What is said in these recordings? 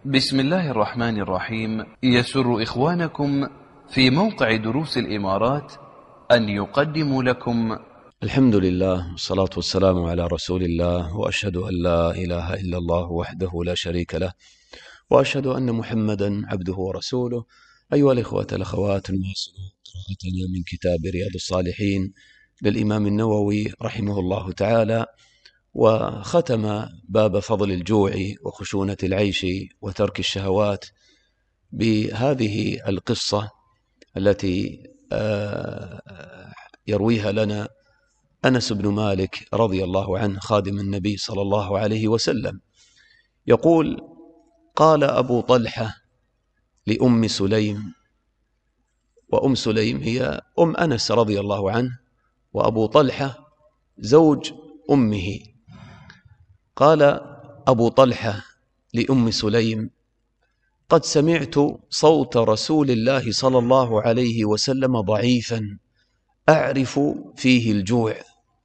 بسم الله الرحمن الرحيم. يسر إخوانكم في موقع دروس الإمارات أن يقدموا لكم الحمد لله والصلاة والسلام على رسول الله، وأشهد أن لا إله إلا الله وحده لا شريك له، وأشهد أن محمدا عبده ورسوله. أيها الإخوة الأخوات، نواصل قراءتنا من كتاب رياض الصالحين للإمام النووي رحمه الله تعالى، وختم باب فضل الجوع وخشونة العيش وترك الشهوات بهذه القصة التي يرويها لنا أنس بن مالك رضي الله عنه خادم النبي صلى الله عليه وسلم. يقول: قال أبو طلحة لأم سليم، وأم سليم هي أم أنس رضي الله عنه، وأبو طلحة زوج أمه. قال أبو طلحة لأم سليم: قد سمعت صوت رسول الله صلى الله عليه وسلم ضعيفا أعرف فيه الجوع.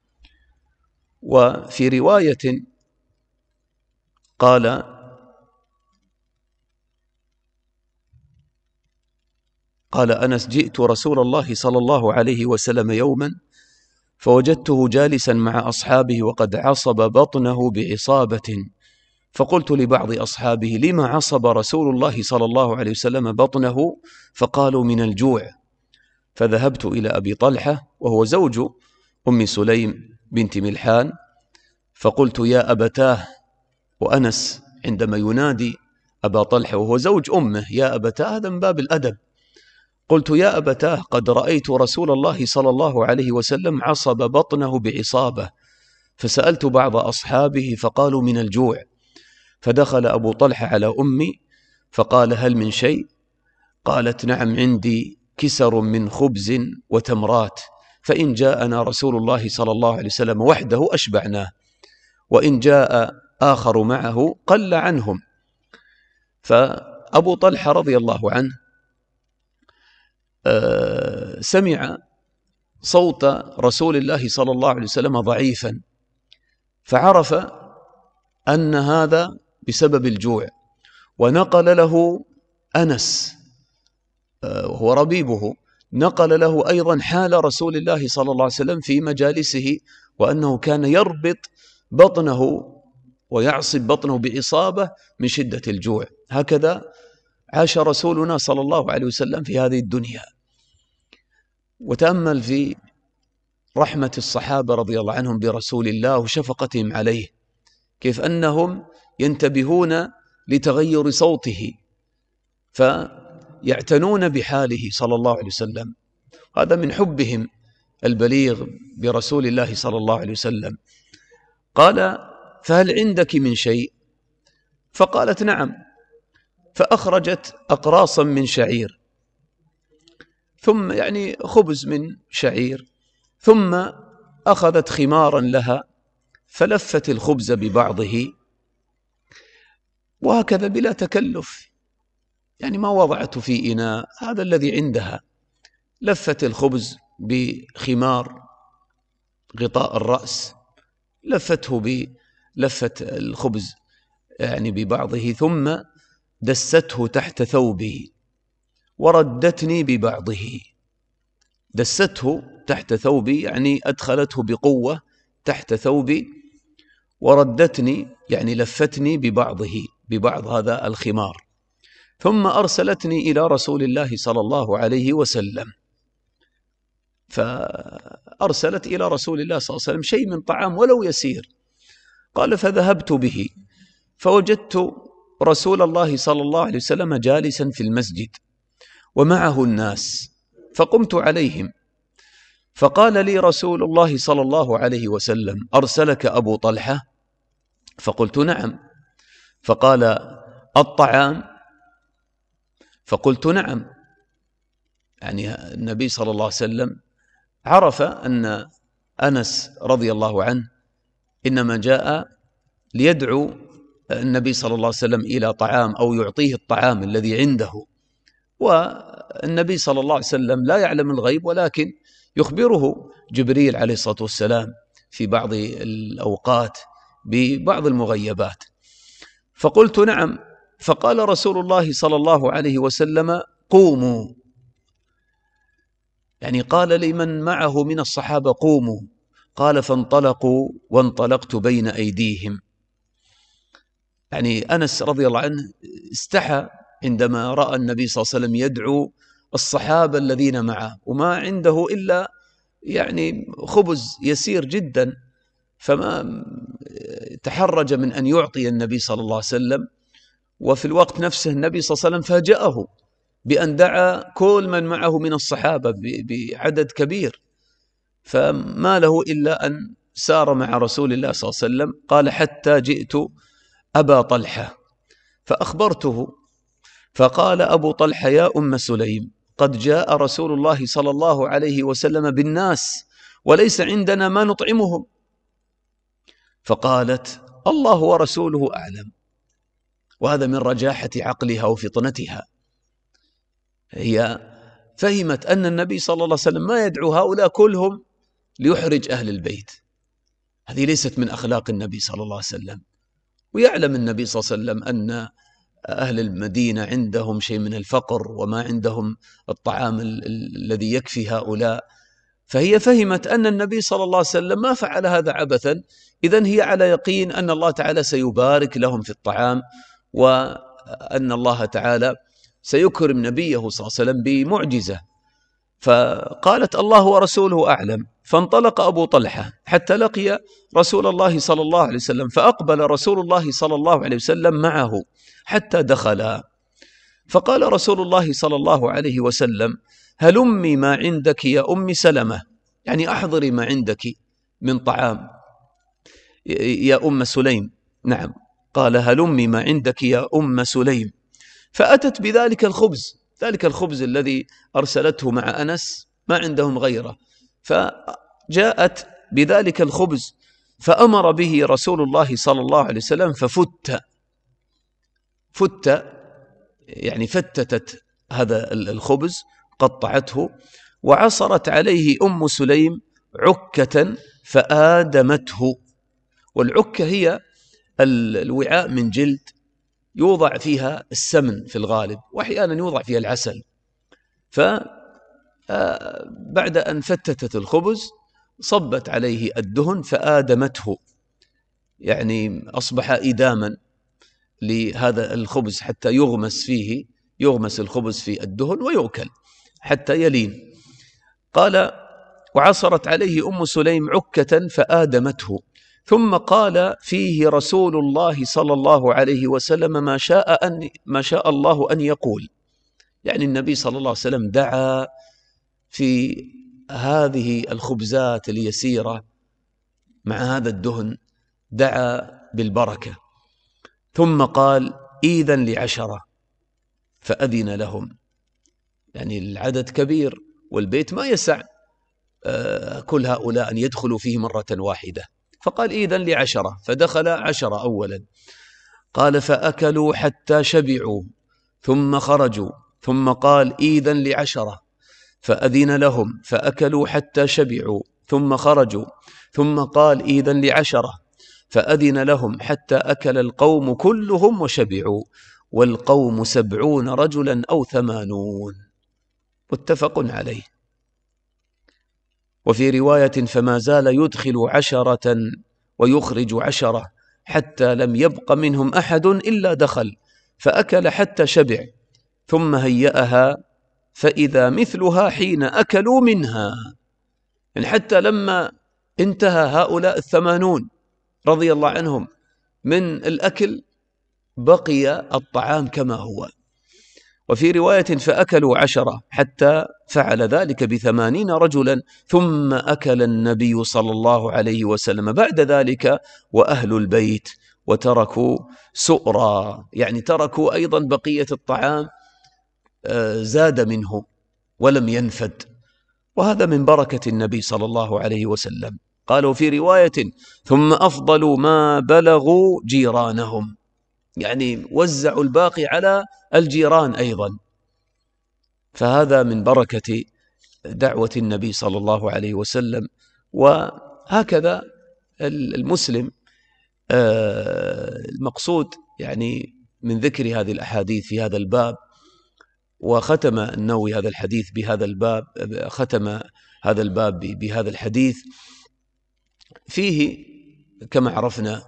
وفي رواية قال: أنس: جئت رسول الله صلى الله عليه وسلم يوما فوجدته جالسا مع أصحابه وقد عصب بطنه بعصابة، فقلت لبعض أصحابه: لما عصب رسول الله صلى الله عليه وسلم بطنه؟ فقالوا: من الجوع. فذهبت إلى أبي طلحة وهو زوج أم سليم بنت ملحان، فقلت: يا أبتاه. وأنس عندما ينادي أبا طلحة وهو زوج أمه يا أبتاه، هذا من باب الأدب. قلت: يا أبتاه، قد رأيت رسول الله صلى الله عليه وسلم عصب بطنه بعصابة. فسألت بعض أصحابه فقالوا: من الجوع. فدخل أبو طلحة على أمي فقال: هل من شيء؟ قالت: نعم، عندي كسر من خبز وتمرات، فإن جاءنا رسول الله صلى الله عليه وسلم وحده أشبعناه، وإن جاء آخر معه قل عنهم. فأبو طلحة رضي الله عنه سمع صوت رسول الله صلى الله عليه وسلم ضعيفا، فعرف أن هذا بسبب الجوع، ونقل له أنس وهو ربيبه، نقل له أيضا حال رسول الله صلى الله عليه وسلم في مجالسه، وأنه كان يربط بطنه ويعصب بطنه بعصابة من شدة الجوع. هكذا عاش رسولنا صلى الله عليه وسلم في هذه الدنيا. وتأمل في رحمة الصحابة رضي الله عنهم برسول الله وشفقتهم عليه، كيف أنهم ينتبهون لتغير صوته فيعتنون بحاله صلى الله عليه وسلم. هذا من حبهم البليغ برسول الله صلى الله عليه وسلم. قال: فهل عندك من شيء؟ فقالت: نعم. فأخرجت أقراصا من شعير، ثم يعني خبز من شعير، ثم أخذت خمارا لها فلفت الخبز ببعضه، وهكذا بلا تكلف، يعني ما وضعته في إناء، هذا الذي عندها. لفت الخبز بخمار غطاء الرأس، لفت الخبز يعني ببعضه، ثم دسته تحت ثوبه وردتني ببعضه. دسته تحت ثوبي يعني أدخلته بقوة تحت ثوبي، وردتني يعني لفتني ببعض هذا الخمار، ثم أرسلتني إلى رسول الله صلى الله عليه وسلم. فأرسلت إلى رسول الله صلى الله عليه وسلم شيء من طعام ولو يسير. قال: فذهبت به فوجدت رسول الله صلى الله عليه وسلم جالسا في المسجد ومعه الناس، فقمت عليهم فقال لي رسول الله صلى الله عليه وسلم: أرسلك أبو طلحة؟ فقلت: نعم. فقال: الطعام؟ فقلت: نعم. يعني النبي صلى الله عليه وسلم عرف أن أنس رضي الله عنه إنما جاء ليدعو النبي صلى الله عليه وسلم إلى طعام أو يعطيه الطعام الذي عنده، والنبي صلى الله عليه وسلم لا يعلم الغيب، ولكن يخبره جبريل عليه الصلاة والسلام في بعض الأوقات ببعض المغيبات. فقلت: نعم. فقال رسول الله صلى الله عليه وسلم: قوموا. يعني قال لمن معه من الصحابة: قوموا. قال: فانطلقوا وانطلقت بين أيديهم. يعني أنس رضي الله عنه استحى عندما رأى النبي صلى الله عليه وسلم يدعو الصحابة الذين معه وما عنده إلا يعني خبز يسير جدا، فما تحرج من أن يعطي النبي صلى الله عليه وسلم. وفي الوقت نفسه النبي صلى الله عليه وسلم فاجأه بأن دعا كل من معه من الصحابة بعدد كبير، فما له إلا أن سار مع رسول الله صلى الله عليه وسلم. قال: حتى جئت أبا طلحة فأخبرته، فقال أبو طلحة: يا أم سليم، قد جاء رسول الله صلى الله عليه وسلم بالناس وليس عندنا ما نطعمهم. فقالت: الله ورسوله أعلم. وهذا من رجاحة عقلها وفطنتها، هي فهمت أن النبي صلى الله عليه وسلم ما يدعو هؤلاء كلهم ليحرج أهل البيت، هذه ليست من أخلاق النبي صلى الله عليه وسلم. ويعلم النبي صلى الله عليه وسلم أن أهل المدينة عندهم شيء من الفقر وما عندهم الطعام الذي يكفي هؤلاء، فهي فهمت أن النبي صلى الله عليه وسلم ما فعل هذا عبثا، إذن هي على يقين أن الله تعالى سيبارك لهم في الطعام، وأن الله تعالى سيكرم نبيه صلى الله عليه وسلم بمعجزة. فقالت: الله ورسوله أعلم. فانطلق أبو طلحة حتى لقي رسول الله صلى الله عليه وسلم، فأقبل رسول الله صلى الله عليه وسلم معه حتى دخلا. فقال رسول الله صلى الله عليه وسلم: هلمي ما عندك يا أم سلمة، يعني أحضري ما عندك من طعام يا أم سليم. نعم، قال: هلمي ما عندك يا أم سليم. فأتت بذلك الخبز، ذلك الخبز الذي أرسلته مع أنس، ما عندهم غيره، فجاءت بذلك الخبز فأمر به رسول الله صلى الله عليه وسلم ففت يعني فتتت هذا الخبز، قطعته، وعصرت عليه أم سليم عكة فآدمته. والعكة هي الوعاء من جلد يوضع فيها السمن في الغالب، وأحيانا يوضع فيها العسل. فبعد أن فتتت الخبز صبت عليه الدهن فآدمته، يعني أصبح إداما لهذا الخبز حتى يغمس الخبز في الدهن ويؤكل حتى يلين. قال: وعصرت عليه أم سليم عكة فآدمته. ثم قال فيه رسول الله صلى الله عليه وسلم ما شاء الله أن يقول، يعني النبي صلى الله عليه وسلم دعا في هذه الخبزات اليسيرة مع هذا الدهن، دعا بالبركة. ثم قال: إذن ل10، فأذن لهم. يعني العدد كبير والبيت ما يسع كل هؤلاء أن يدخلوا فيه مرة واحدة، فقال: إذن ل10، فدخل 10 أولا. قال: فأكلوا حتى شبعوا ثم خرجوا، ثم قال: إذن ل10، فأذن لهم فأكلوا حتى شبعوا ثم خرجوا، ثم قال: إذن ل10، فأذن لهم حتى أكل القوم كلهم وشبعوا، والقوم 70 رجلا أو 80. متفق عليه. وفي رواية: فما زال يدخل 10 ويخرج 10 حتى لم يبق منهم أحد إلا دخل، فأكل حتى شبع، ثم هيأها فإذا مثلها حين أكلوا منها. يعني حتى لما انتهى هؤلاء 80 رضي الله عنهم من الأكل بقي الطعام كما هو. وفي رواية: فأكلوا 10 حتى فعل ذلك ب80 رجلا، ثم أكل النبي صلى الله عليه وسلم بعد ذلك وأهل البيت، وتركوا سؤرا، يعني تركوا أيضا بقية الطعام زاد منه ولم ينفد. وهذا من بركة النبي صلى الله عليه وسلم. قالوا في رواية: ثم أفضلوا ما بلغوا جيرانهم، يعني وزعوا الباقي على الجيران أيضا. فهذا من بركة دعوة النبي صلى الله عليه وسلم. وهكذا المسلم المقصود يعني من ذكر هذه الأحاديث في هذا الباب. وختم النووي هذا الحديث بهذا الباب، ختم هذا الباب بهذا الحديث فيه كما عرفنا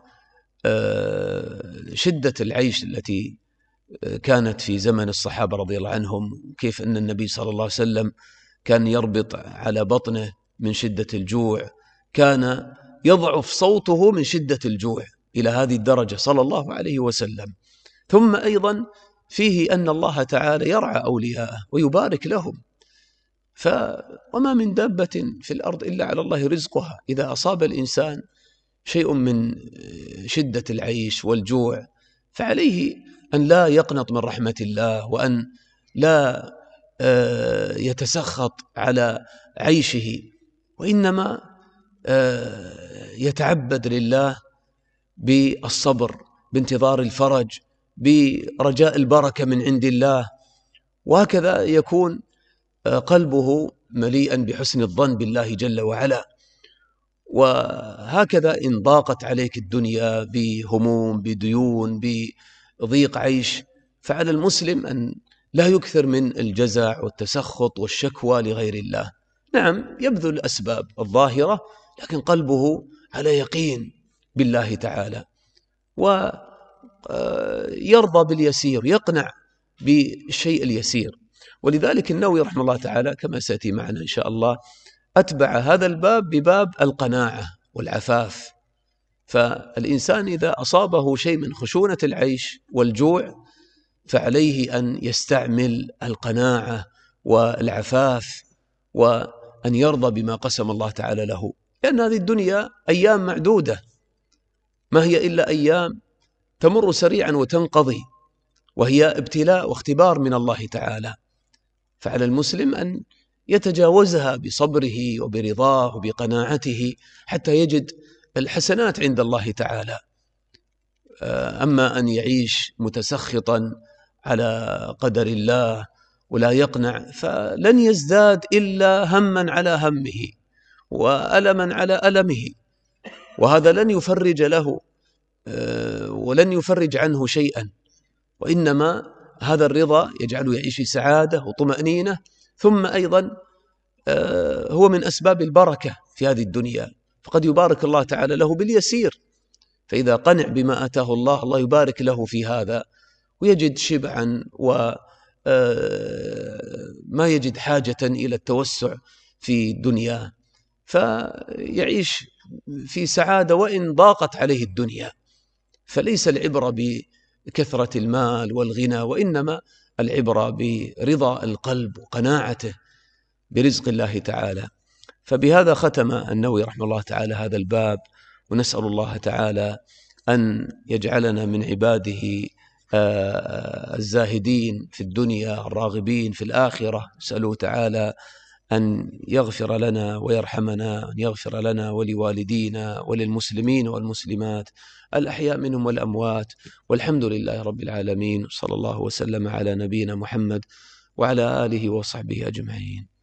شدة العيش التي كانت في زمن الصحابة رضي الله عنهم، كيف أن النبي صلى الله عليه وسلم كان يربط على بطنه من شدة الجوع، كان يضعف صوته من شدة الجوع إلى هذه الدرجة صلى الله عليه وسلم. ثم أيضا فيه أن الله تعالى يرعى أولياءه ويبارك لهم، وما من دابة في الأرض إلا على الله رزقها. إذا أصاب الإنسان شيء من شدة العيش والجوع فعليه أن لا يقنط من رحمة الله، وأن لا يتسخط على عيشه، وإنما يتعبد لله بالصبر، بانتظار الفرج، برجاء البركة من عند الله. وهكذا يكون قلبه مليئا بحسن الظن بالله جل وعلا. وهكذا إن ضاقت عليك الدنيا بهموم، بديون، بضيق عيش، فعلى المسلم أن لا يكثر من الجزع والتسخط والشكوى لغير الله. نعم يبذل الأسباب الظاهرة، لكن قلبه على يقين بالله تعالى، ويرضى باليسير، يقنع بالشيء اليسير. ولذلك النووي رحمه الله تعالى كما سيأتي معنا إن شاء الله أتبع هذا الباب بباب القناعة والعفاف. فالإنسان إذا أصابه شيء من خشونة العيش والجوع فعليه أن يستعمل القناعة والعفاف، وأن يرضى بما قسم الله تعالى له، لأن هذه الدنيا أيام معدودة، ما هي إلا أيام تمر سريعا وتنقضي، وهي ابتلاء واختبار من الله تعالى. فعلى المسلم أن يتجاوزها بصبره وبرضاه وبقناعته حتى يجد الحسنات عند الله تعالى. أما أن يعيش متسخطا على قدر الله ولا يقنع فلن يزداد إلا هما على همه وألما على ألمه، وهذا لن يفرج له ولن يفرج عنه شيئا، وإنما هذا الرضا يجعله يعيش في سعادة وطمأنينة. ثم أيضا هو من أسباب البركة في هذه الدنيا، فقد يبارك الله تعالى له باليسير، فإذا قنع بما آتاه الله، الله يبارك له في هذا ويجد شبعا وما يجد حاجة إلى التوسع في الدنيا، فيعيش في سعادة وإن ضاقت عليه الدنيا. فليس العبرة بكثرة المال والغنى، وإنما العبرة برضا القلب وقناعته برزق الله تعالى. فبهذا ختم النووي رحمه الله تعالى هذا الباب، ونسأل الله تعالى أن يجعلنا من عباده الزاهدين في الدنيا الراغبين في الآخرة. نسأله تعالى أن يغفر لنا ويرحمنا، أن يغفر لنا ولوالدينا وللمسلمين والمسلمات الأحياء منهم والأموات، والحمد لله رب العالمين. صلى الله وسلم على نبينا محمد وعلى آله وصحبه أجمعين.